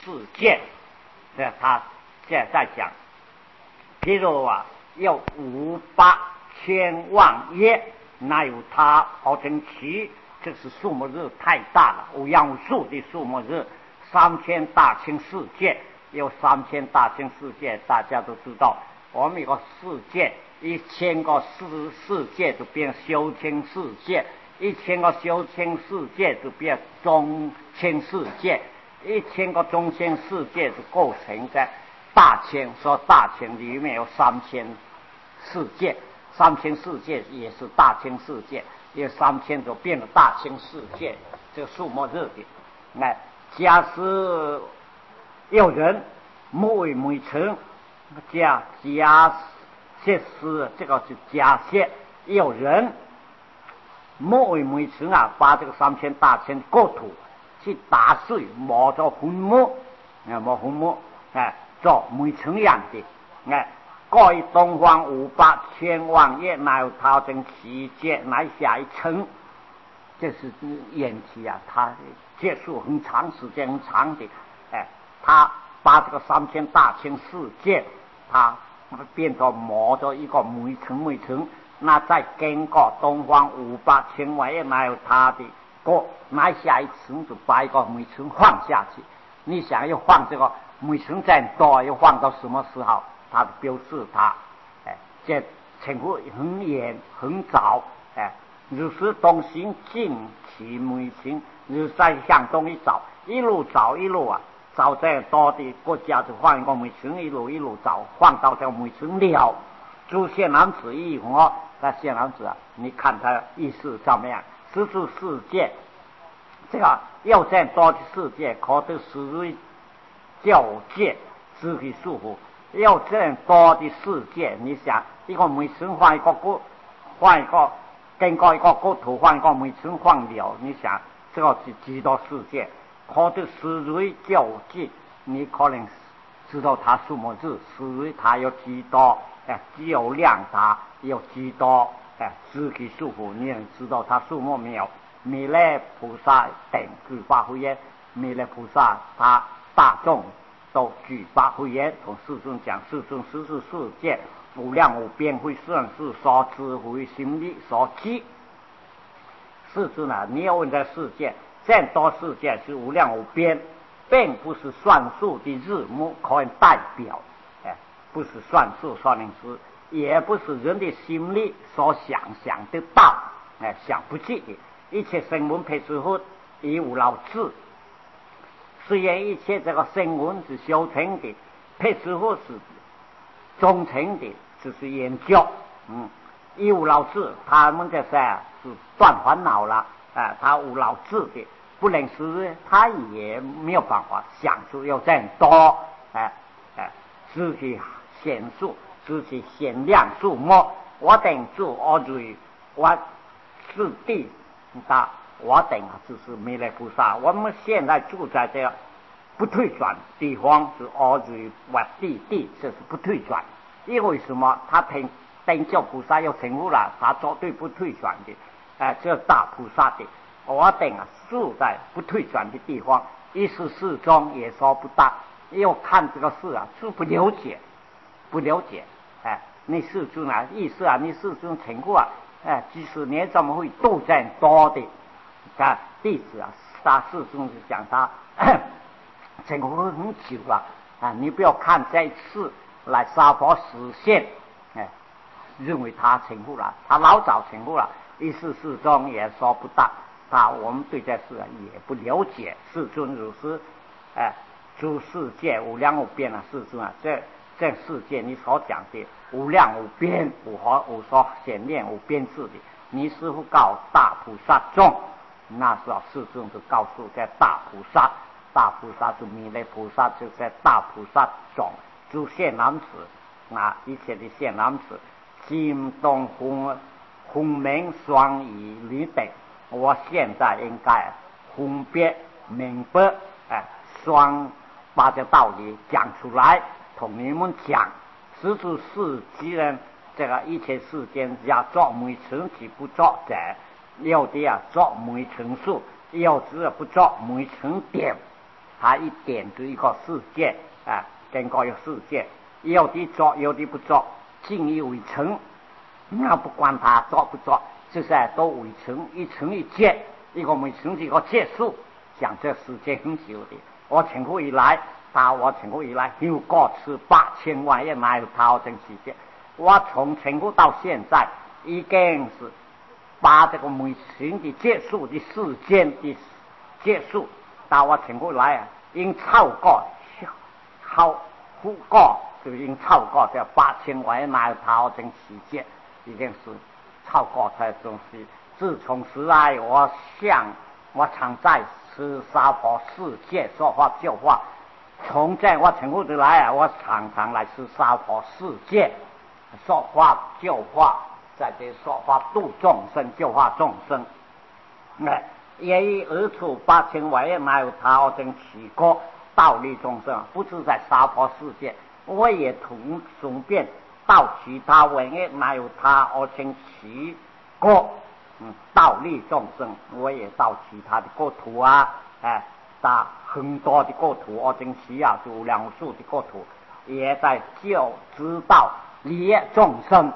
世界。他现在在讲，譬如有5,800,000万业，哪有他号称其？这是数目字太大了，无样无数的数目字。3000大千世界，有3000大千世界，大家都知道。我们有个世界，1000个世界就变修千世界，1000个修千世界就变中千世界，1000个中千世界就构成在大千。说大千里面有3000世界，3000世界也是大千世界，有3000就变了大千世界。这个数目字的，假使有人木为每成，假设是这个是假设有人木为每成把这个3000大千国土去打碎，磨着坟墓，磨坟墓，做每成样的，各以东方5,800,000万业，乃有他成其界，乃下一层。这是演题它结束很长时间，很长的，他把这个3000大千世界，他变成磨着一个每层，那再经过东方5,800,000万业，乃有他的过，乃下一层就把一个每层放下去。你想要放这个每层再多，要放到什么时候？他表示这程度很远很早，如是东行尽其每层，如再向东一找，一路找找在多的国家就放一个每层，一路找，放到这个每层了。诸现男子一活，那现男子你看他意思怎么样？十诸世界，这个要这多的世界，可得实教界肢体束缚。要这多的世界，你想一个每层换一个经过一个国土换一个每层换了，你想这个是几多世界？可得实瑞教界，你可能知道它数目字，实瑞它有几多？只有量它有几多？肢体束缚，你能知道它数目没有？弥勒菩萨等举发慧眼，弥勒菩萨他大众都举发慧眼，同世尊讲，世尊实是世界无量无边，会算是所知会心力所记。世尊你要问这世界，这多世界是无量无边，并不是算数的日目可以代表，不是算数算命师，也不是人的心力所想得到，想不起的。一切声闻配诸佛以无老智，虽然一切这个声闻是修成的，配诸佛是忠诚的，只是研究，以无老智，他们这些是断烦恼了，他无老智的，不能是他也没有办法想出有这样多，自己显数，自己显量数目，我等住我罪，我是地。我等就是弥勒菩萨，我们现在住在这不退转地方，是阿耨我地，这是不退转。因为什么？他等叫菩萨要成佛了，他绝对不退转的，这大菩萨的。我等住在不退转的地方，一时世中也说不大，要看这个事是不了解，你世尊意思你世尊成佛几十年怎么会斗战多的弟子他世尊是讲他成佛很久了你不要看这一次来杀佛实现认为他成佛了，他老早成佛了，一世世中也说不大，我们对这事也不了解。世尊如是诸世界无量无边世尊这世界你所讲的无量无边无所显念无边智的，你师父告大菩萨众，那时候世尊就告诉这大菩萨是弥勒菩萨，就在大菩萨众诸现男子一切的现男子金东红明双仪女等，我现在应该分别明白把这道理讲出来同你们讲。实质是既然这个一切世间要做每层即不做者，有的做每层数，有的不做每层点， 他一点就一个世界啊，整个有世界，有的做有的不做，尽力为成，那不管他做不做，就是都为成，一成一结，一个没成一个结束，讲这世界很久的。我成过以来，我成过以来有过吃8000万也哪有逃生期间，我从成过到现在已经是把这个没成的结束的时间的结束，到我成过来啊，已经超过好过就已经超过这8000万也哪有逃生期间，已经是超过这东西。自从此来，我常在吃娑婆世界说话教化。从这我成过之来啊，我常常来吃娑婆世界说话教化，在这说话度众生，教化众生。也以而处8000万也哪有逃生起过道理众生，不是在娑婆世界，我也顺便到其他文也哪有他而成起过道理众生，我也到其他的国土啊，到很多的国土而成起啊，就无量无数的国土，也在就知道利益众生。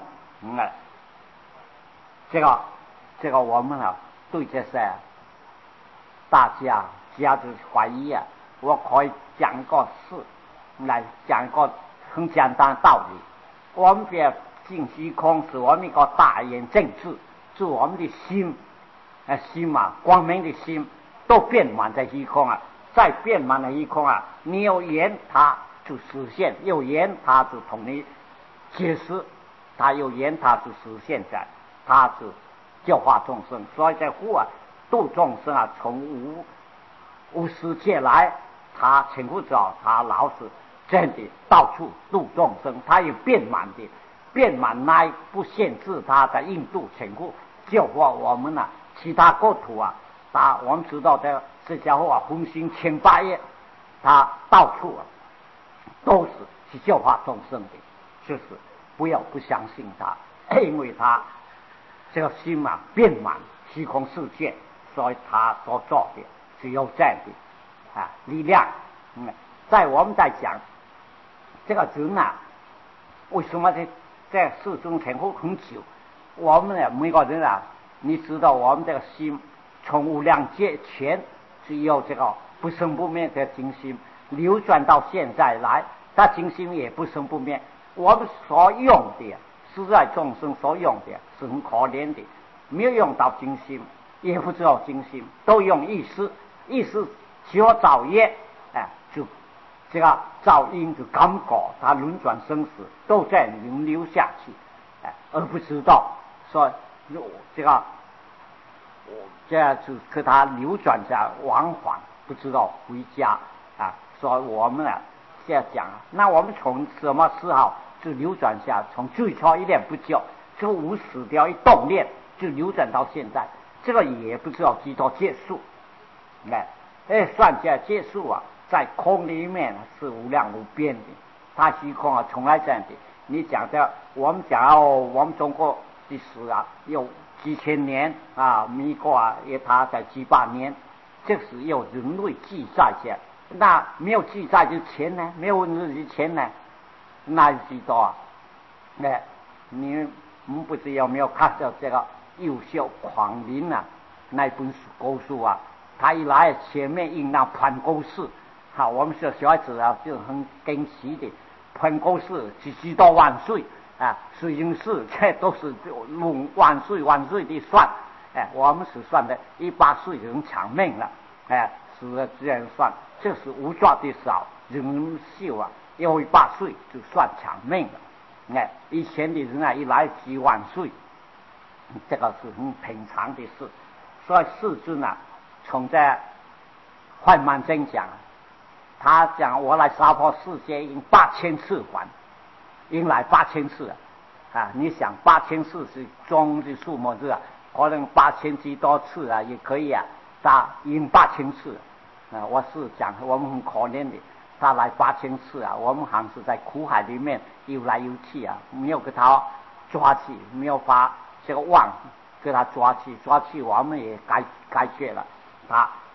这个我们啊，对这些大家就怀疑啊，我可以讲个事来讲一个很简单的道理。我们别尽虚空是我们一个大眼正治，是我们的心嘛，光明的心都变满在虚空啊，再变满了虚空啊，你有言它就实现，有言它就同你解释，它有言它就实现在，它是教化众生。所以在乎啊度众生啊，从无世界来，他请不着，他老是真的到处度众生，他有变满来不限制他在印度请过教化我们啊，其他国土啊，我们知道的这家伙啊，风行18业，他到处啊都是去教化众生的，就是不要不相信他，因为他这个心啊变满虚空世界，所以他所做的是有这样的力量。在我们在讲这个人啊，为什么在世中成活很久？我们呢每个人啊，你知道我们这个心从无量劫前是有这个不生不灭的精心流转到现在来，它精心也不生不灭。我们所用的是在众生所用的是很可怜的，没有用到精心，也不知道精心，都用意识学造业，就这个造因就感觉它轮转生死都在轮流下去，而不知道说这个就给它流转下往返，不知道回家所以我们现在讲，那我们从什么时候就流转下，从最初一念不觉就无死掉一动念就流转到现在，这个也不知道几多结束。算起来结束啊，在空里面是无量无边的，它虚空啊从来这样的。你讲的我们讲我们中国的史啊，有几千年美国也它在几百年，这是有人类记载下，那没有记载之前呢，没有日之前呢，那几多你们不知有没有看到这个优秀狂林那本古书他一来前面印那盘古寺，我们小孩子就很惊奇的，盘古寺几多万岁水晶寺这都是万岁的算，我们是算的100岁就能长命了，是这样算，这是无抓的少，人寿有100岁就算长命了，以前的人一来几万岁，这个是很平常的事。所以世尊从这慧满真讲，他讲我来娑婆世界已经8000次还，已经来8000次你想8000次是中的数目字可能8000几多次也可以他已经8000次我是讲我们很可怜的，他来8000次我们还是在苦海里面游来游去没有给他抓起，没有把这个网给他抓起，我们也解决了他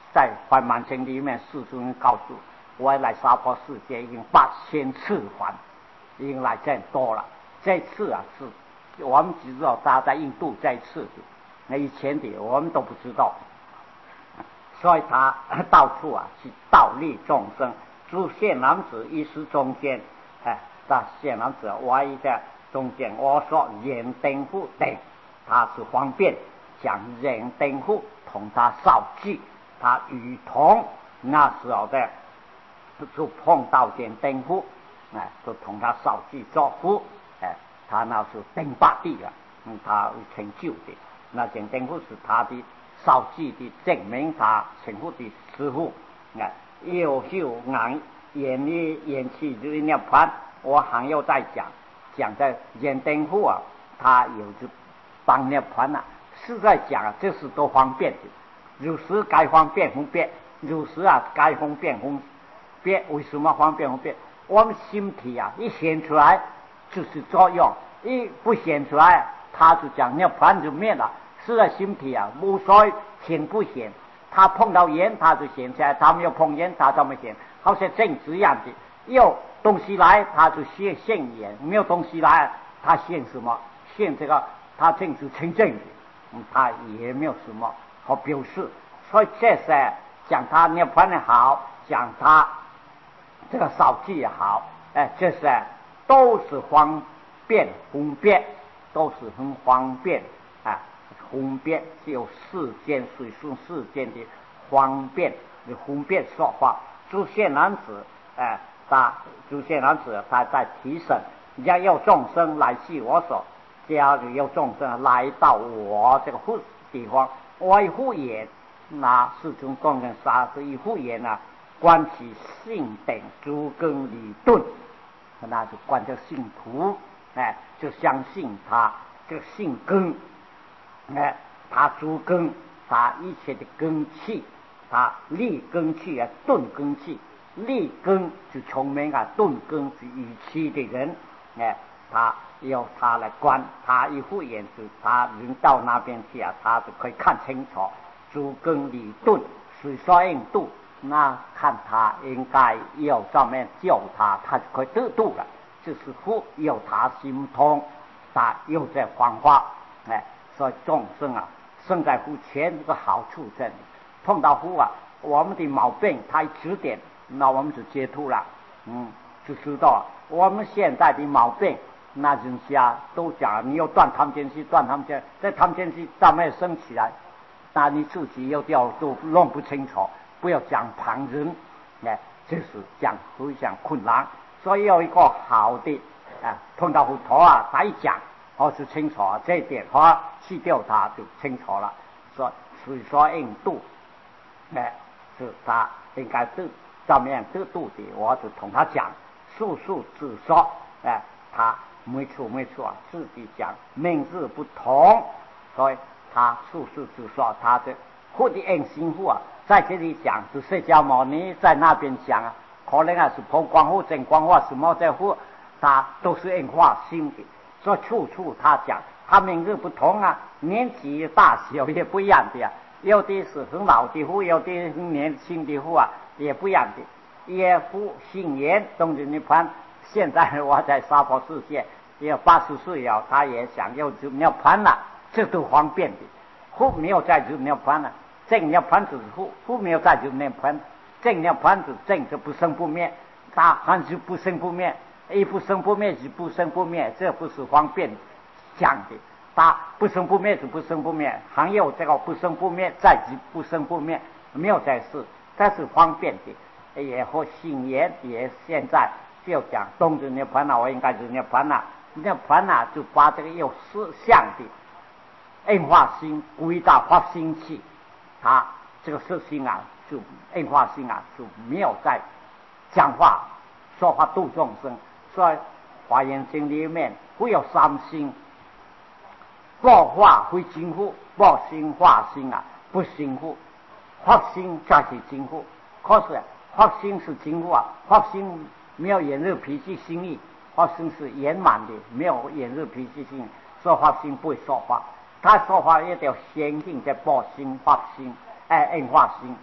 在还满经里面，世尊告诉我来娑婆世界已经8000次还，已经来这多了。这次啊，是我们只知道他在印度这一次的，那以前的我们都不知道。所以他到处啊去道利众生。诸现男子一时中间，那现男子我一在中间，我说燃灯户等，他是方便讲燃灯户同他少记，他与同那时候的就碰到燃灯户，就同他少记作夫，他那是登八地啊，他成就的。那燃灯户是他的少记的证明，他成佛的师傅。又眼眼里眼气就是涅槃，我还要再讲在燃灯户啊，他有就帮涅槃啊，是在讲啊，这是多方便的。有时该方便方便，有时啊该方便方便。为什么方便方便？我们心体啊一显出来就是作用，一不显出来，他就讲涅槃就灭了。是在心体啊，无所谓显不显。他碰到烟他就显起来，他没有碰烟他就没显，好像正直一样的。有东西来他就现眼，没有东西来他现什么？现这个他正直成正的，他也没有什么好表示。所以这是讲他涅槃也好，讲他这个少记也好，这是都是方便分别，都是很方便啊。分辨只有世间随顺世间的方便的分辨说法。诸现男子，诸现男子他在提升，要有众生来系我所，假如有众生来到我这个地方，我一护眼，那世尊供跟沙子一护眼啊，观其性等诸根理顿，那就观这信徒，就相信他这个性根。他诸根，他一切的根器，他立根器啊，顿根器。立根就聪明啊，顿根是语气的人，他由他来观，他一护眼就他人到那边去啊，他就可以看清楚诸根理顿，水所应度。那看他应该要上面救他，他就可以得度了。就是护有他心通，他有这方法，所以众生啊，生在乎前这个好处在里。碰到乎啊，我们的毛病他一指点，那我们就解脱了。就知道我们现在的毛病，那人家都讲你要断他们间隙，断他们间，在他们间隙上面升起来，那你自己又掉都弄不清楚。不要讲旁人，就是讲非常困难。所以有一个好的碰到佛陀啊，他一讲。就清楚这一点，去掉它就清楚了。说水所应度，是他应该上面得度的，我就同他讲，速自说，他没错啊，自己讲名字不同，所以他速自说，他的或的应心户啊，在这里讲是释迦牟尼在那边讲啊，可能是破光或正光或什么在乎，他都是应化心的。说处处他讲，他名字不同啊，年纪大小也不一样的呀。有的是很老的户，有的很年轻的户啊，也不一样的。也不信言东京涅槃。现在我在娑婆世界也80岁了，他也想要入涅槃了，这都方便的。户没有再入涅槃了，正涅槃就是户没有再入涅槃，正涅槃就是正就不生不灭，他还是不生不灭。一不生不灭是不生不灭，这不是方便讲的。他不生不灭是不生不灭，还有这个不生不灭再即不生不灭，没有这事，这是方便的。也和信言也现在就讲东至涅槃了，我应该是涅槃了，涅槃了就把这个有思想的应化心归到发心去，他这个色心啊，就应化心啊，就没有在讲话说话度众生。所以华严经里面会有三心，报化非经护，报心化心啊，不心护，发心才是经护。可是发心是经护啊，发心没有炎热脾气心意，发心是圆满的，没有炎热脾气心意，所以发心不会说话。他说话也得先定在报心发心，应化心，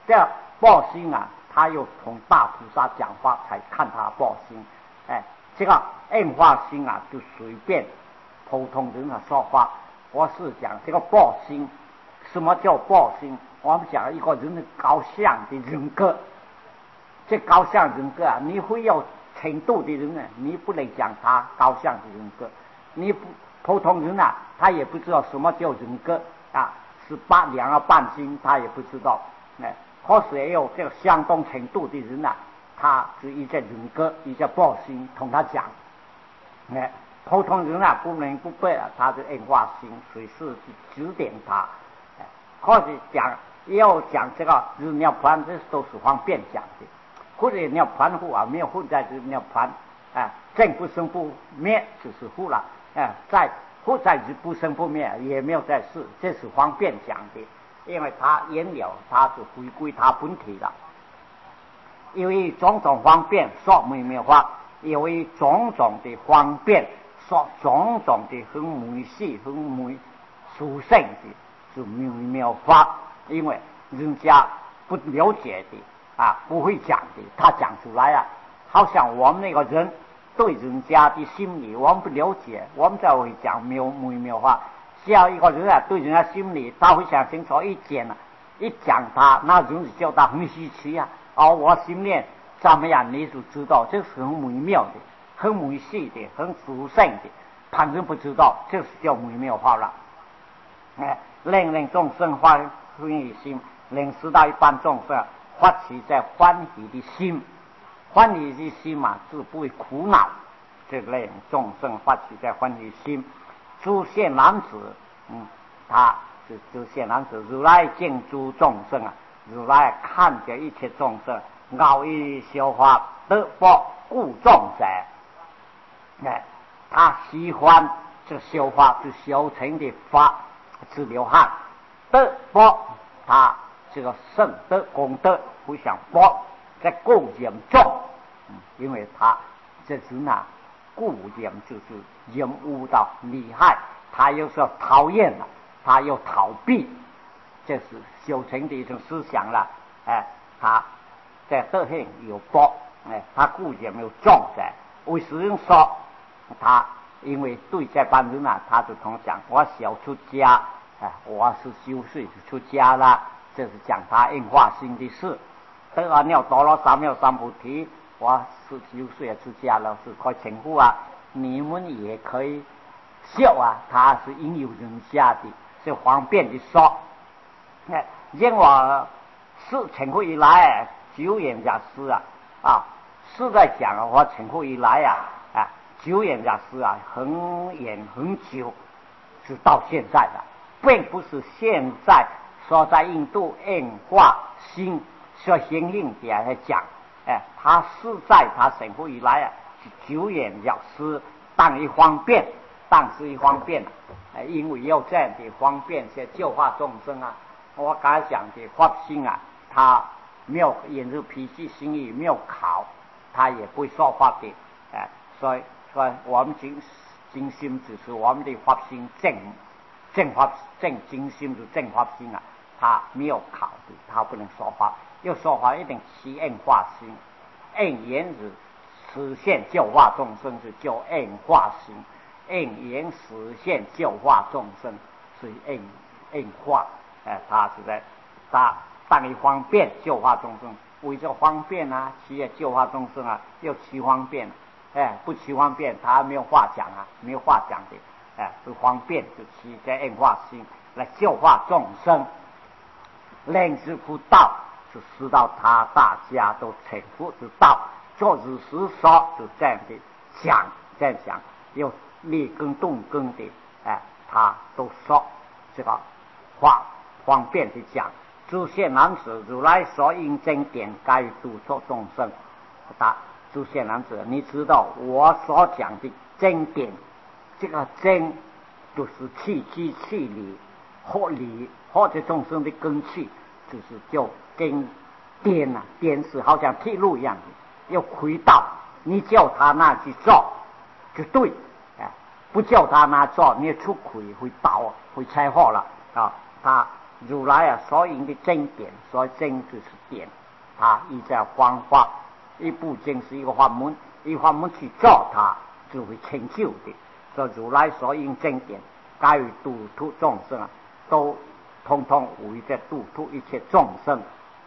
这报心啊，他又同大菩萨讲话才看他报心。这个应化心啊，就随便普通人的说话。我是讲这个报心，什么叫报心？我们讲一个人的高尚的人格，这高尚人格啊，你会有程度的人呢，你不能讲他高尚的人格。你普通人啊，他也不知道什么叫人格啊，2个半斤他也不知道。可是也有这个相当程度的人啊，他是一些人格，一些报心同他讲。普通人啊，不能不背啊，他的应化心随时去指点他。或者要讲这个日尿盘，这都是方便讲的。或者尿盘户啊，没有混在日尿盘，正不生不灭就是护了。在护在日不生不灭，也没有在世，这是方便讲的。因为他言了，他是回归他本体的。因为种种方便说微妙法，因为种种的方便说种种的很微细、很微殊胜的是微妙法。因为人家不了解的不会讲的，他讲出来啊，好像我们那个人对人家的心理我们不了解，我们才会讲微妙法。只要一个人啊对人家心理他会想清楚一点啊，一讲他，那人就叫他很稀奇啊。我心里怎么样，你就知道，这是很微妙的、很微细的、很殊胜的，旁人不知道，这是叫微妙法了。令众生欢喜心，令十大一般众生发起在欢喜的心，欢喜的心嘛，是不会苦恼。这令众生发起在欢喜心。诸现男子，他是诸现男子，如来见诸众生啊，如来看着一切众生，傲于修法得法故众者。他喜欢这修法，是修成的法是流汗得法，他这个圣德功德不像法在故严重。因为他这人啊，故严就是厌恶到厉害，他又是讨厌了，他又逃避，这是修成的一种思想了。他在德行有法，他故严有重在。为什么说他？因为对这班人啊，他就同讲，我小出家，我是修岁就出家了，这是讲他应化心的事。得阿耨多罗三藐三菩提，我是修岁出家了，是快成佛啊，你们也可以笑啊，他是应有人家的，是方便的说。因我是成佛以来，久远家师是在讲我成佛以来久远家师很远很久，是到现在的，并不是现在说在印度应化心说行印点来讲。他是在他成佛以来久远家师当一方便，当是一方便，因为要这样的方便些教化众生我刚才讲的发心他没有引入脾气心意，没有考，他也不会说法的。所以我们精心只是我们的发心正精心是正发心他没有考的，他不能说法。要说法一定起应化心，应言是实现教化众生，是叫应化心。应言实现教化众生是应化。他是在他当一方便教化众生，为这方便企业教化众生要起方便。不起方便，他没有话讲没有话讲的。是方便就起在应化心来教化众生。令知佛道是使到他大家都成佛之道，做日时说就这样的讲，这样讲，有立根动根的，他都说这个话方便的讲。诸现男子，如来所应真典，该度作众生。诸现男子，你知道我所讲的真典，这个真就是气机气理或者众生的根气，就是叫跟颠颠是好像铁路一样的，要轨道，你叫他那去做就对，不叫他那做，你出轨会倒会拆货了他如来啊所引的经典，所以经就是典，它依照方法，一部经是一个法门，一法门去做它，就会成就的。所以如来所引经典，该于度脱众生啊，都通通为在度脱一切众生。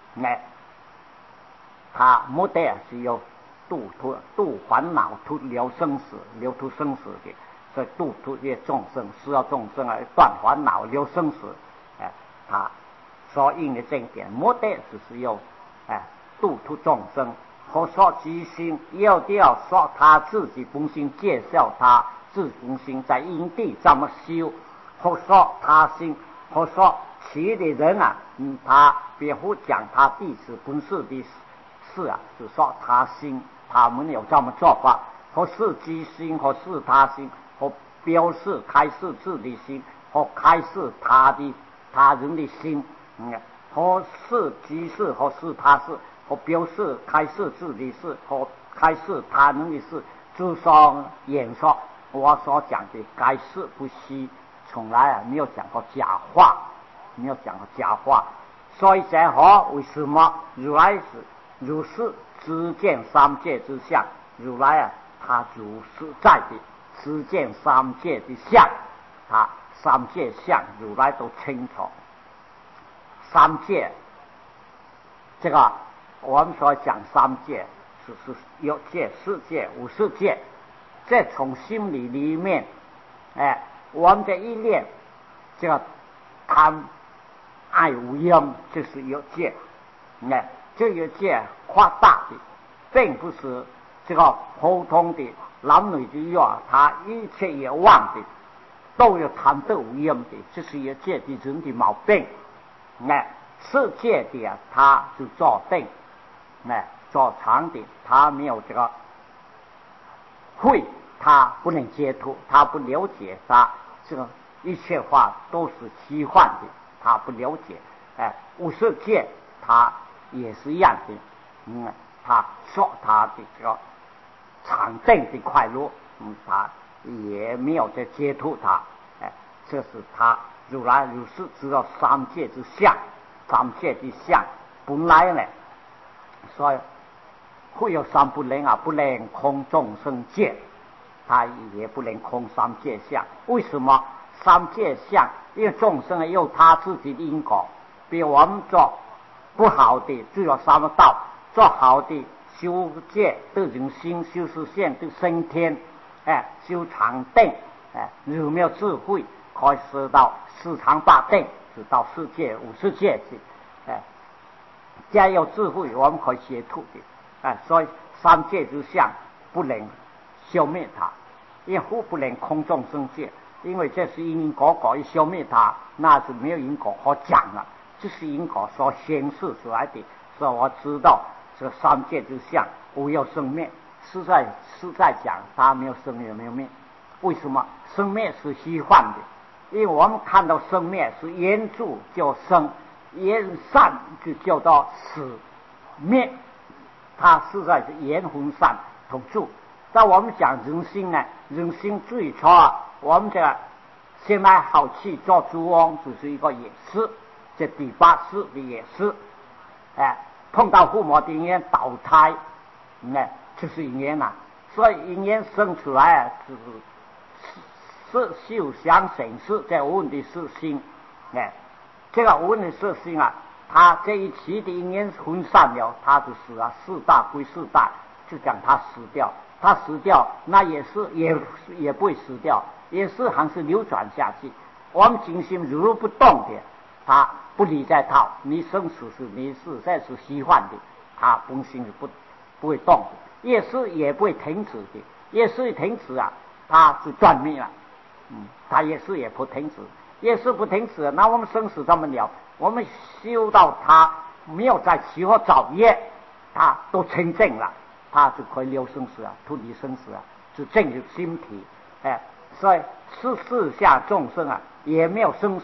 他目的是要度烦恼、脱了生死、了脱生死的，所以度脱这些众生，需要众生啊断烦恼、了生死。他所应的正点目的就是要度脱众生，和说即心要说他自己本心，介绍他自己本心在因地怎么修，和说他心，和说其的人啊，他别不讲他弟子本事的事啊，就说他心，他们有这么做法，和是即心，和是他心，和标示开示自己心，和开示他人的心，和是即是，和是他是，和标示开示自己事，和开示他人的事，就说演说我所讲的该是不虚，从来没有讲过假话，没有讲过假话。所以讲好，为什么如来是如是知见三界之相？如来啊，他如实在的知见三界的相，他三界相如来都清楚。三界这个我们所讲三界是有界、世界、无世界，这从心理里面我们的一念这个贪爱无阴就是有界，这个界夸大的，并不是这个普通的男女之欲，他一切也忘的，都有贪得无阴的，这是有界的人的毛病。世界的啊，他就做定，做长的，他没有这个会，他不能接触，他不了解，他这个一切话都是虚幻的，他不了解。无世界他也是一样的，他说他的这个常定的快乐，他也没有在接触他，这是他如来如是知道三界之相，三界之相本来呢，所以会有三不能啊，不能空众生界，他也不能空三界相。为什么三界相？因为众生有他自己的因果，比如我们做不好的就有三个道，做好的修戒得人心，修实现得升天，修常定，有没有智慧可以知道四常八定，直到世界五世界去，加有智慧我们可以接触的，所以三界之相不能消灭它，因为不能空众生界，因为这是因果一消灭它，那就没有因果可讲了，这是因果所显示出来的。所以我知道这三界之相无有生灭，是在讲它没有生灭，没有灭。为什么生灭是虚幻的？因为我们看到生灭是言住叫生，言散就叫到死灭，它实在是言混散同住。但我们讲人心呢，人心最初我们这个现在好去做主翁，就是一个野事，这第八世的野事，碰到父母的因缘倒胎，就是因缘呐。所以因缘生出来就是受想行识这无问的事心，这个无问的事心啊，他这一期的因缘分散了，他就死啊，四大归四大，就讲他死掉，他死掉那也不会死掉，也是还是流转下去。我们精心如不动的，他不理在套，你生死是你是这是虚幻的，他本性是不会动的，也不会停止的，也是停止啊，他就断灭了。他也不停止，不停止。那我们生死这么了，我们修到他没有在起或造业，他都清净了，他就可以了生死啊，脱离生死啊，就正入心体。所以世下众生啊，也没有生死，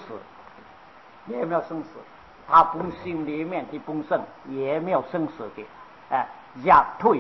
他本心里面的本身也没有生死的。压退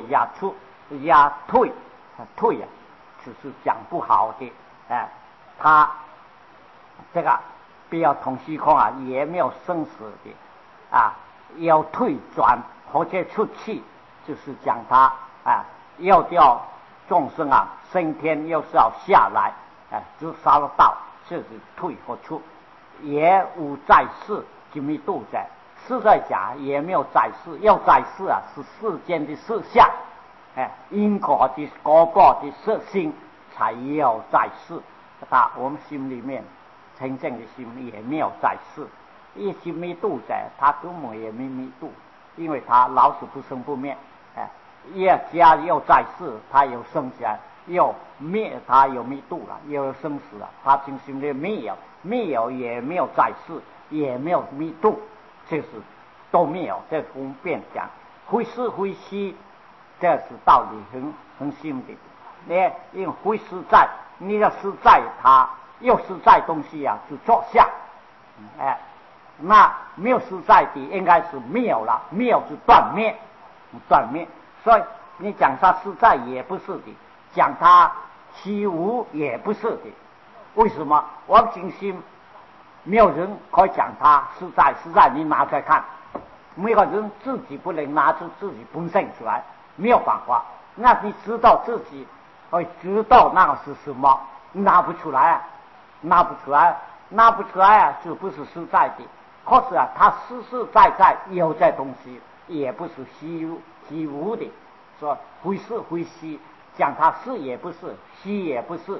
退就是讲不好的。他这个不要同虚空啊，也没有生死的啊，要退转或者出去，就是讲他啊，要叫众生啊升天，又是要下来，就杀了道，就是退或出，也无在世，就没度在。是在讲也没有在世，要在世啊，是世间的事相，因果的果报的色性才要在世。我们心里面真正的心也没有在世，一心没度在，他根本也没度，因为他老是不生不灭，家要在世，他有生起来，要灭他有没度了，又有生死了，他心心里没有也没有在世，也没有没度。就是都没有，这方便讲，非是非虚，这是道理很深的。因为非实在，你要实在它，又实在东西啊，就作相。那没有实在的，应该是没有了，没有就断灭，断灭。所以你讲它实在也不是的，讲它虚无也不是的。为什么？我们静心。没有人可以讲他实在，你拿出来看，没有人自己不能拿出自己本身出来，没有办法。那你知道自己会知道那个是什么，拿不出来啊，就不是实在的。可是啊，他实实在有这东西，也不是虚无的，说非是非虚，讲他是也不是，虚也不是，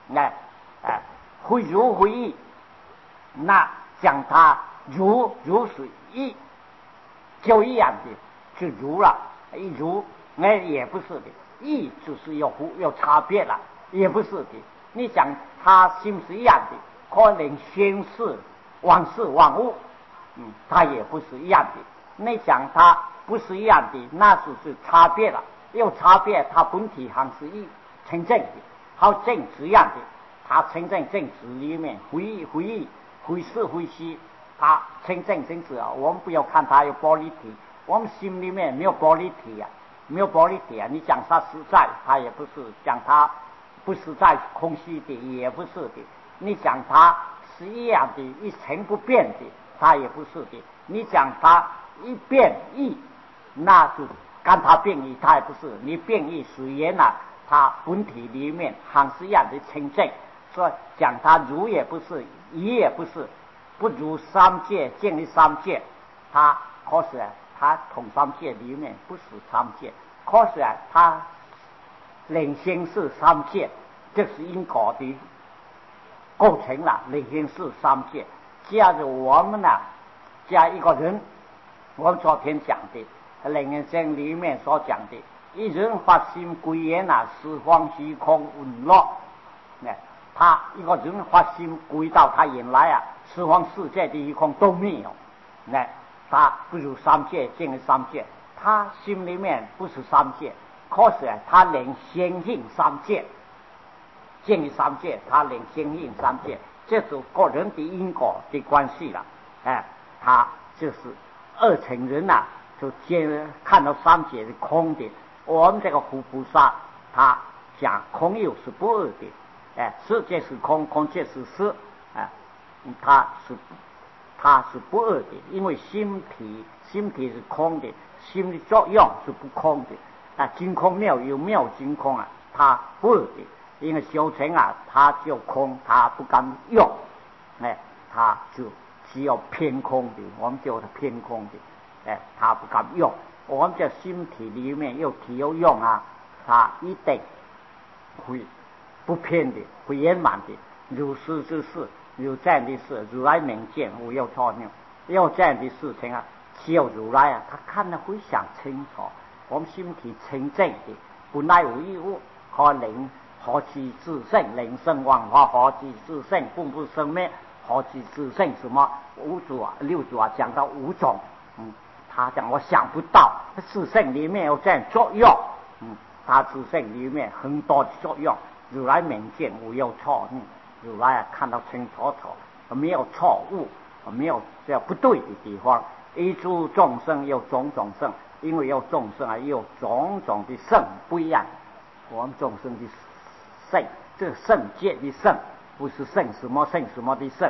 非如非义。那讲它如是一，就一样的，是如了，一如也不是的，义就是有差别了，也不是的。你讲它是不是一样的？可能先是万事万物，它也不是一样的。你讲它不是一样的，那就是差别了，有差别，它本体还是一成正的，好正直一样的，它成正直里面回忆。非是非虚，它成正直啊！我们不要看它有玻璃体，我们心里面没有玻璃体啊，没有玻璃体啊！你讲它实在，它也不是；讲它不实在，空虚的也不是的。你讲它是一样的，一成不变的，它也不是的。你讲它一变异，那就干它变异，它也不是。你变异虽然啊，它本体里面还是一样的成正。所以讲它如也不是，一也不是，不如三界建立三界，它可是它同三界里面不是三界，可是它领先是三界，这是因果的构成了领先是三界。加入我们加一个人，我们昨天讲的领先里面所讲的，一人发心归元十方虚空稳乐。他一个人发心归到他原来十方世界的虚空都没有，他不如三界建立三界，他心里面不是三界，可是他能相应三界，建立三界，他能相应三界，这是个人的因果的关系了。他就是二乘人就看到三界的空的。我们这个佛菩萨他讲空有是不二的。世界是空，空界是实，它是不二的，因为心体是空的，心的作用是不空的。真空妙有妙真空它不二的，因为修成它就空，它不敢用，它就只有偏空的，我们叫它偏空的，它不敢用。我们这心体里面有体有用它一定会不偏的，不圆满的，如是之事，有这样的事，如来明见，无有错谬。有这样的事情只有如来他看得非常清楚。我们心体清净的，本来无一物，可能何其自性，灵生万化，何其自性，不不生灭，何其自性什么五组六组讲到五种，他讲我想不到，自性里面有这样作用，他自性里面很多的作用。如来明见，无有错误。如来看到清楚楚，没有错误，没有这不对的地方。一诸众生有种种圣，因为有众生有种种的圣不一样。我们众生的圣，这个圣界的圣，不是圣什么的圣，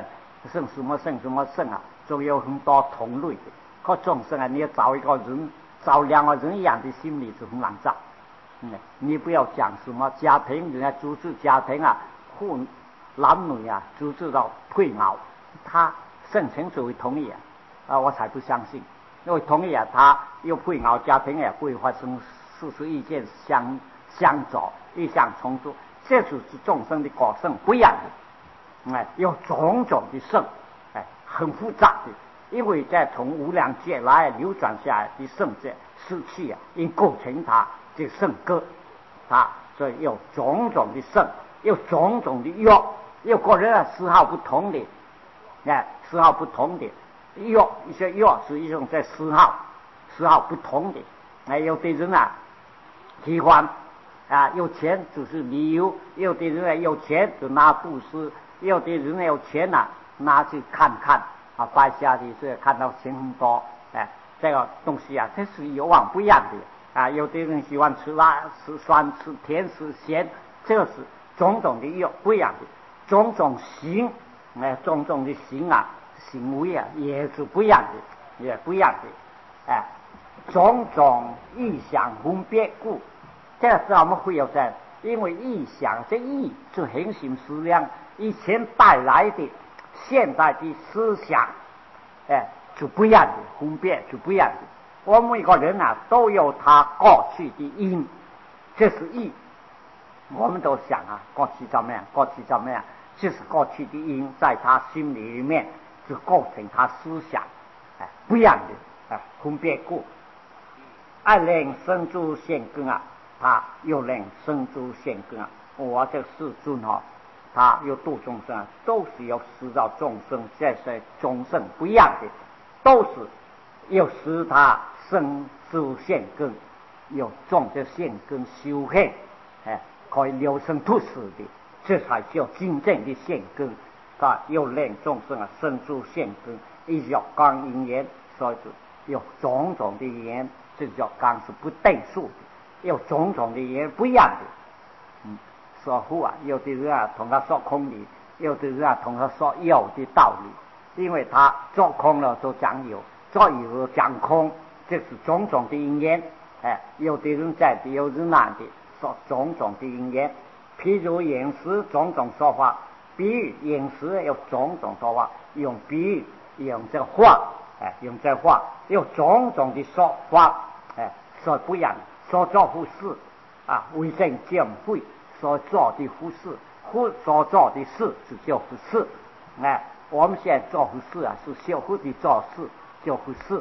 生什么生啊，总有很多同类的。可众生啊，你要找一个人，找两个人一样的心理是很难找。你不要讲什么家庭，人家组织家庭啊，男女啊，组织到配偶，他生前就会同意我才不相信。因为同意他有配偶家庭也不会发生事实意见相左、意向冲突，这就是众生的个性不一样的。有种种的性，很复杂的。因为在从无量劫来流转下来的圣者湿气因构成它这圣歌，所以有种种的圣，有种种的药，有个人嗜好不同的，嗜好不同的药，一些药是一种在嗜好不同的。有的人喜欢有钱就是旅游，有的人有钱就拿布施，有的人有钱拿去看看。白下的是看到钱很多，这个东西这是有往不一样的有的人喜欢吃辣、吃酸、吃甜、吃咸，这个是种种的有不一样的，种种行，种种的行为也是不一样的，也不一样的，种种意想分别故，这个是我们会有在，因为意想这意是恒心思量以前带来的。现代的思想，就不一样的分别，就不一样的。我们每个人都有他过去的因，这是意。我们都想过去怎么样，就是过去的因，在他心里面就构成他思想，不一样的分别故。能生诸现根他又能生诸现根我这世尊他有度众生都是要使到众生，这些众生不一样的，都是要使他生诸现根，有种这现根修行，可以留生突死的，这才叫真正的现根。又令众生生诸现根，一叫刚因缘，所以有种种的缘，这叫刚是不定数的，有种种的缘不一样的。说佛有的人同他说空理，有的人同他说有的道理，因为他做空了就讲有，做有讲空，这是种种的因缘。有的人在的，有人那的，说种种的因缘。譬如言师种种说法，比喻言师有种种说法，用比喻，用这话，有种种的说法，说不一样，说做护士为正见慧。所做的护士，所做的事是叫护士。我们现在做护士是修护的做事，叫护士。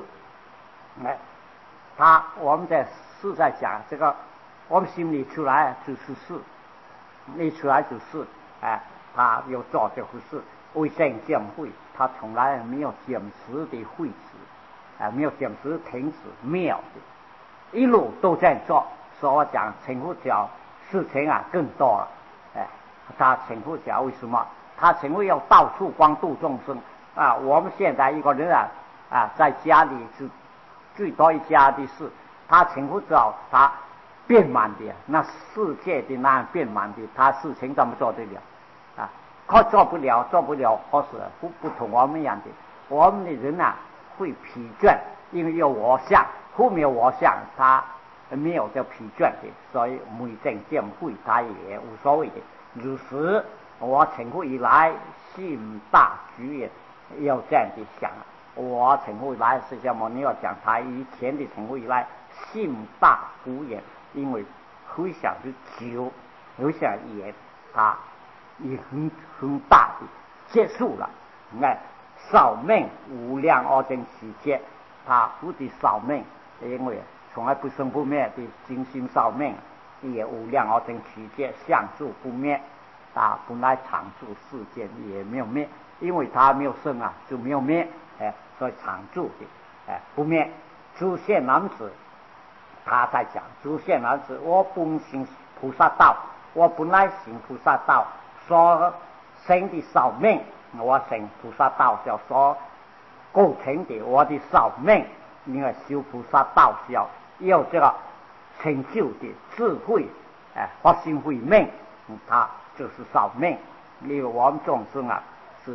我们在讲这个，我们心里出来就是事，一出来就是，他有做这护士，为正见慧，他从来没有减时的慧止，没有减时停止，没有的，一路都在做。所以我讲成佛教。事情更多了，他成佛教为什么？他成佛要到处光度众生我们现在一个人在家里是最多一家的事，他成佛教他变满的，那世界的那变满的，他事情怎么做得了可做不了，可是不同我们一样的，我们的人会疲倦，因为有我相，后面有我相，他没有叫疲倦的，所以每正见慧他也无所谓的。如是我成佛以来，心大举也要这样的想。我成佛以来，释迦牟尼要讲他以前的成佛以来，心大无言，因为回想的久，留下也他也很大的结束了。寿命无量阿僧祇劫，他不的寿命，因为从来不生不灭的精心寿命，也无量阿僧祇劫相住不灭，他本来常住世间也没有灭，因为他没有生就没有灭，所以常住的不灭。诸现男子，他在讲诸现男子，我本行菩萨道，我本来行菩萨道所生的寿命，我行菩萨道所构成的我的寿命，因为修菩萨道要有这个成就的智慧，发心慧命，它就是寿命。因为我们众生是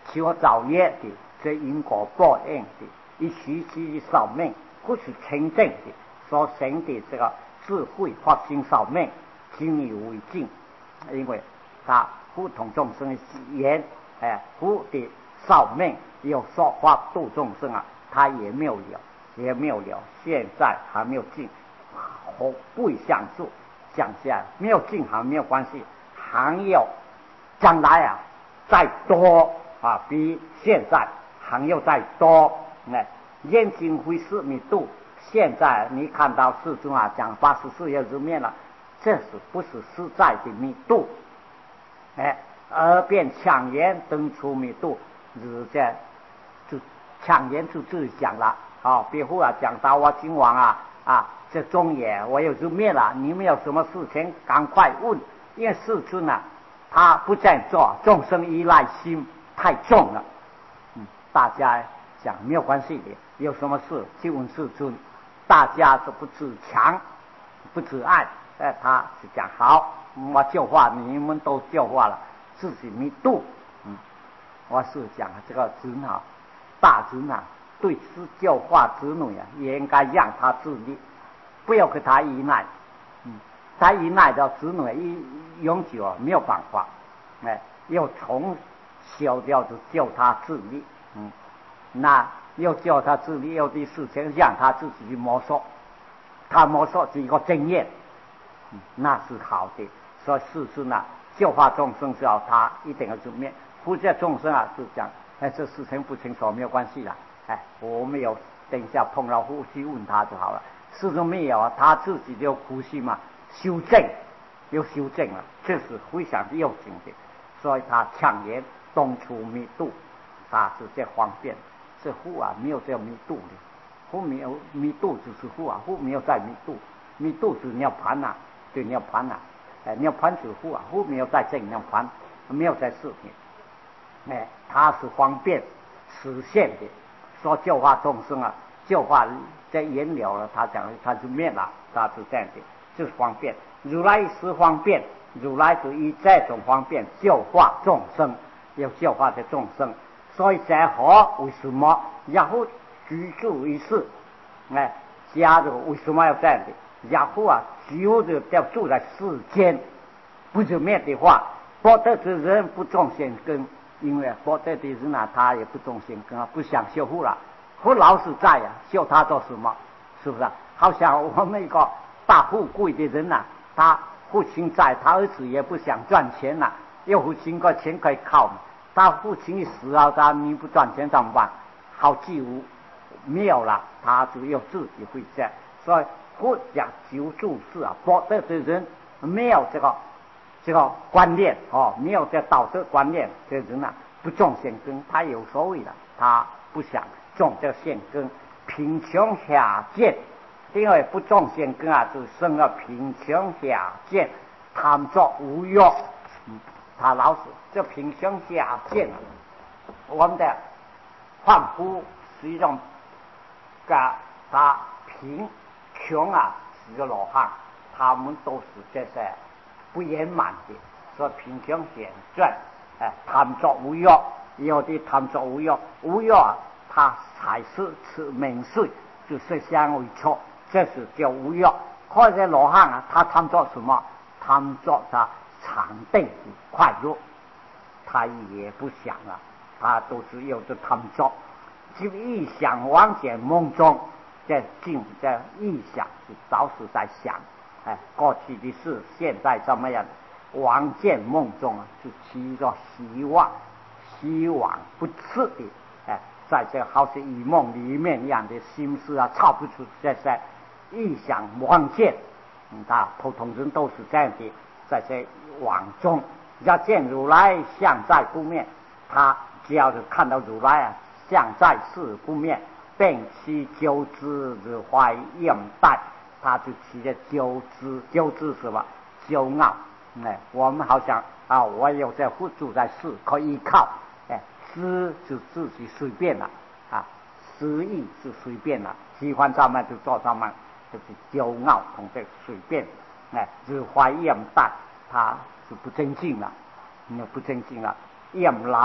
求造业的，这因果报应的，一时之寿命，或是清净的所生的这个智慧发心寿命，经以为尽，因为他不同众生的言，不的寿命有说法度众生啊，他也没有了，现在还没有尽，不会想做，讲起来没有尽还没有关系，还有将来啊再多啊，比现在还要再多。眼睛会是密度，现在你看到世尊啊讲84页入面了，这是不是实在的密度？耳边抢言登出密度，是这就抢言就自己讲了。比如讲到我今晚这中野我有入面了，你们有什么事情赶快问，因为世尊啊他不这样做，众生依赖心太重了。大家讲没有关系的，有什么事去问世尊，大家都不自强不自爱，他就讲好，我教化你们都教化了，自己密度。我是讲这个子女大子女对此教化子女也应该让他自立，不要给他依赖。他依赖到子女永久没有办法，要从小就教他自立。那要教他自立，有的事情让他自己去摸索，他摸索是一个经验，那是好的。所以世尊教化众生时候，他一定要正面。或者众生就讲，这事情不清楚没有关系了，我没有，等一下碰到呼吸问他就好了。世尊没有他自己就呼吸嘛，修正了，这是非常要紧的。所以他强言东出密度，他是这方便。这户没有这密度的，户没有密度就是户户没有在密度，密度是涅盘对涅盘涅盘是户户没有在这涅盘，没有在视频，它是方便实现的。说教化众生教化在言了了，他讲他就灭了，他是这样的，就是方便。如来是方便，如来就以这种方便教化众生，要教化的众生。所以在河为什么然后居住于世？家族为什么要这样的？然后就要住在世间，不是灭的话，不得的人不种善根，因为不得的人他也不种善根不想修护了，不老实在修他做什么？是不是好像我们一个大富贵的人他父亲在，他儿子也不想赚钱有父亲个钱可以靠，他父亲一死他你不赚钱怎么办？好几乎没有了，他就要自己会这样。所以佛讲求助世不得的人没有这个观念没有这道德观念的人不种善根，他有所谓的，他不想种这善根，贫穷下贱，因为不种善根就生了贫穷下贱，贪作无欲。他老是这贫穷下贱我们的凡夫是一种他贫穷是个罗汉，他们都是这些不圆满的，所以贫穷显正，贪作无欲，有的贪作无欲，无欲他才是吃名水，就是相为错，这是叫无欲。或者罗汉他贪作什么？贪作他常定的快乐，他也不想他都是有着贪作，就一想往见梦中，在臆想是早是在想，过去的事现在怎么样？往见梦中就起着希望不刺的，在这好似以梦里面一样的心思操不出这些臆想往见，他普通人都是这样的，在这往中要见如来相在不灭，他只要是看到如来相在是不灭，并其纠之日怀厌待，他就起着纠之是吧？骄傲，我们好像我有这辅助在世可以依靠，知就自己随便了失意就随便了，喜欢怎么就做怎么，就是骄傲同这随便，日怀厌待，他就不精进了，厌劳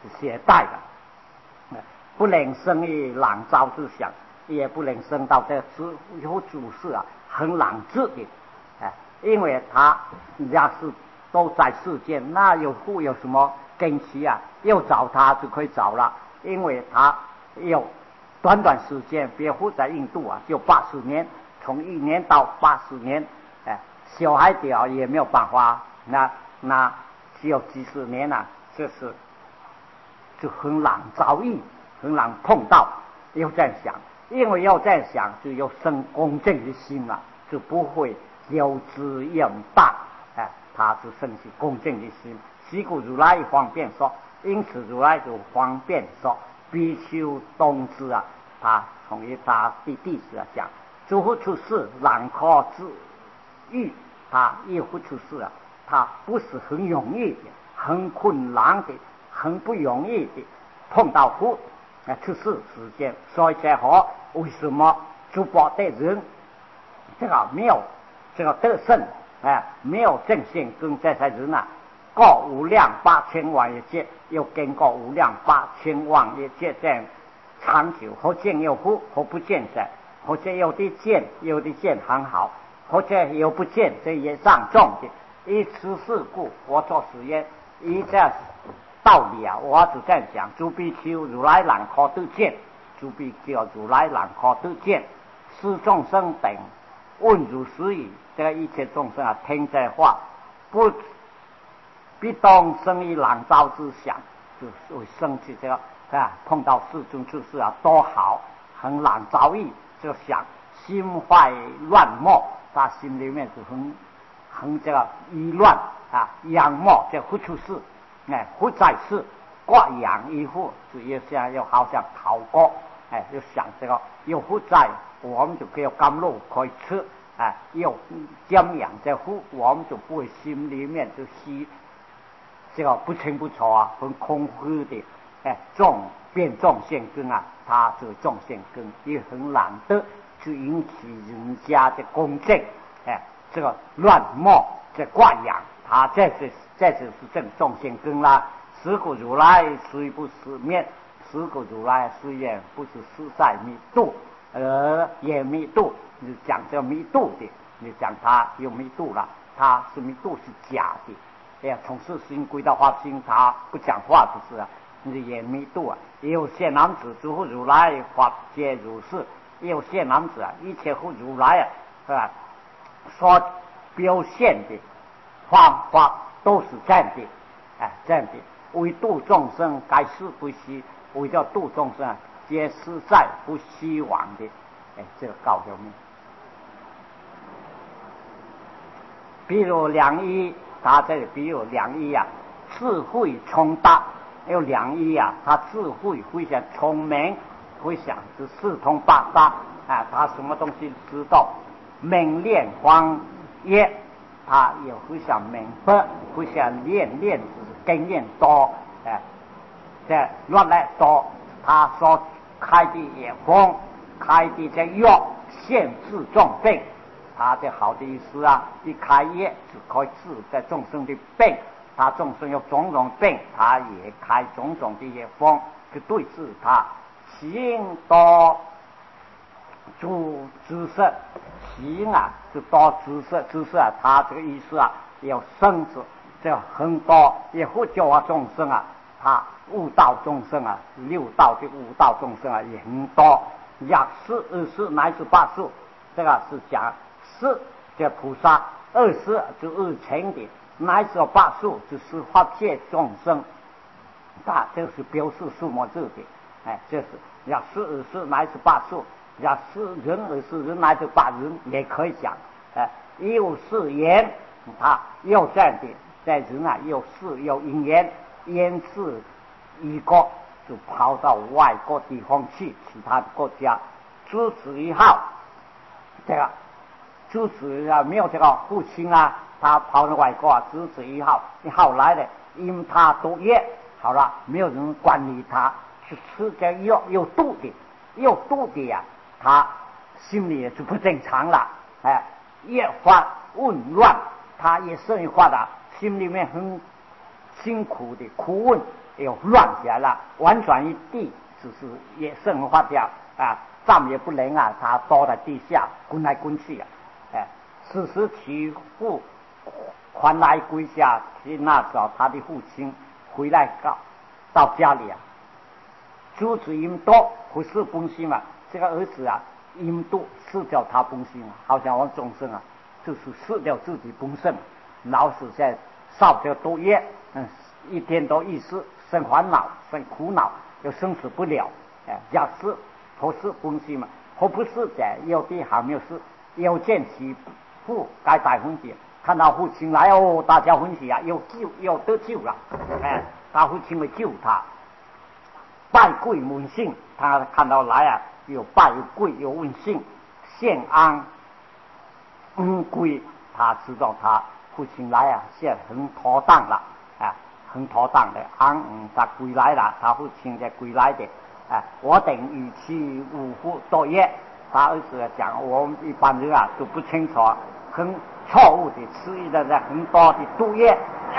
携带的，不能生于朗昭之想，也不能生到这有主事很朗智的，因为他人家是都在世间，那有什么根基要找他就可以找了，因为他有短时间，别户在印度就80年，从1年到80年，小孩子也没有办法，那只有几十年就是就很难遭遇，很难碰到。要这样想，因为要这样想，就有生公正的心就不会有滋养大，他就生起公正的心。是故如来方便说，因此如来就方便说，比丘冬之他从他的弟子讲，诸佛出世难可之遇，他一佛出世他不是很容易的，很困难的，很不容易的碰到佛出世时间。所以最后为什么诸佛的人这个没有这个得胜没有正信跟这些人过无量8000万亿劫，又经过无量8000万亿劫这样长久，或见有福，或不见者，或者有的见很好，或者有不见，这也上重的。以此事故，我做实验，以这道理我就这样讲：诸比丘如来难可得见，诸比丘如来难可得见，是众生等问如是语。这个一切众生听这话，不必当生于朗昭之想，就会生起这个碰到世尊出世多好，很难遭遇，就想心怀乱魔，他心里面就很这个意乱阳魔，这不出世，不在世，挂养一户，就又好像逃过，就想这个有不在，我们就可以有甘露可以吃，有瞻仰这户，我们就不会心里面就这个不清不楚很空虚的，变众现根他这个众现根也很难得，去引起人家的公正，这个乱冒这挂养，他这就是正众现根啦。是故如来虽不是面，是故如来虽然不是实在密度，也密度，你讲这密度的，你讲他有密度了，他是密度是假的。从事心归到发心，他不讲话就是你也密度也有些男子诸佛如来法皆如是，也有些男子一切佛如来所表现的方法都是这样的，这样的为度众生，该是不惜，为了度众生皆实在不希望的，这个告诉你。比如良医，他这里比如良医智慧聪达，有良医他智慧非常聪明，非常是四通八达他什么东西知道，明练荒业，他也非常明白，非常练就是经验多，这越来多，他所开的药方，开的这药限制重病。他的好的意思一开业就可以治在众生的病，他众生有种种病，他也开种种的药方去对治他。行多诸知识，行就多知识，知识他这个意思有生子，这很多也不教众生他悟道众生六道的悟道众生也很多，廿四、24乃至80，这个是讲是这菩萨，20就是成的，乃至80就是法界众生，这是表示数目字的，这是廿四、24乃至80，廿四人、24人乃至8人也可以讲，有是言，他有这样的，在人有事有因缘，因是一个就跑到外国地方去，其他的国家，诸子一号，这个。诸子没有这个父亲他跑到外国诸子一号来了，因他读业好了，没有人管理他，去吃这有度的他心里就不正常了，越发混乱，他也生发心里面很辛苦的苦闷， 又乱起来了，完全一地只是也生化掉啊，站也不能啊，他倒在地下滚来滚去啊，此时其父还来归下，那时候他的父亲回来到家里啊，主子因多不是崩心嘛，这个儿子啊因多失掉他崩心啊，好像我众生啊就是失掉自己崩肾，老是在烧掉多业，一天都意思生烦恼生苦恼，又生死不了，假是不是崩心嘛，或不是的有的还没有事，有见其父该大欢喜，看到父亲来哦，大家欢喜啊，有得救了，他父亲会救他，拜跪问姓，他看到来啊，有拜有跪有问姓，献安跪，他知道他父亲来啊，现很妥当了啊，很妥当的安他归来了，他父亲才归来的我等与其无父多业，他儿子讲我们一般人啊都不清楚，很错误的吃一的很多的毒液，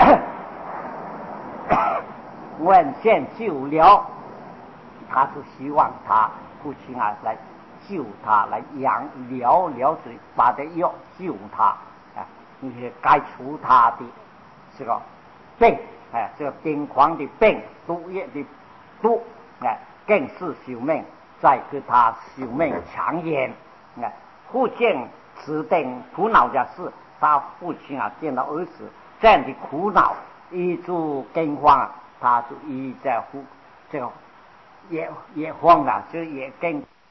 问现救了，他是希望他父亲啊来救他，来养了子，把这药救他你该除他的这个病这个癫狂的病，毒液的毒更是寿命，再给他寿命长延父亲指定苦恼的事，他父亲啊见到儿子这样的苦恼，一住惊慌他就一在这个也慌了，就也更